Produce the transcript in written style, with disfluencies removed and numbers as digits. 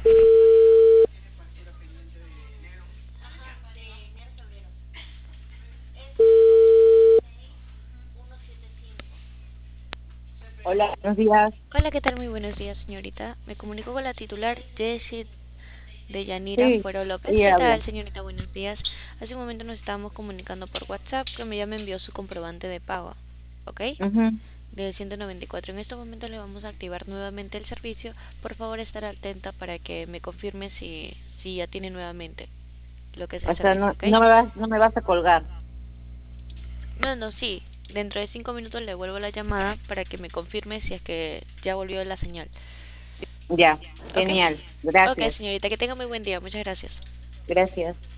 Hola, buenos días. Hola, ¿qué tal? Muy buenos días, señorita. Me comunico con la titular Jessie de Yanira Sí, Fuero López. ¿Qué ella habla. tal, señorita? Buenos días. Hace un momento nos estábamos comunicando por WhatsApp que ya me envió su comprobante de pago, ¿ok? Ujú. De 194. En estos momentos le vamos a activar nuevamente el servicio. Por favor, estar atenta para que me confirme si ya tiene nuevamente lo que es el O sea, servicio, no, ¿ok? no me vas a colgar. No, no, sí. Dentro de 5 minutos le vuelvo la llamada para que me confirme si es que ya volvió la señal. Ya, ¿Ok? genial. Ok, Gracias, señorita, que tenga muy buen día. Muchas gracias. gracias.